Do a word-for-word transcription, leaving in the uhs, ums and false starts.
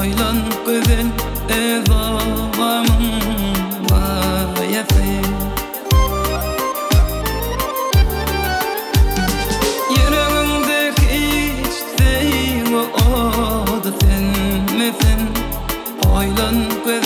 Oylanıp güzel ev avamın mayası. Yüreğimde hiç değil o da sen misin? Oylanıp güzel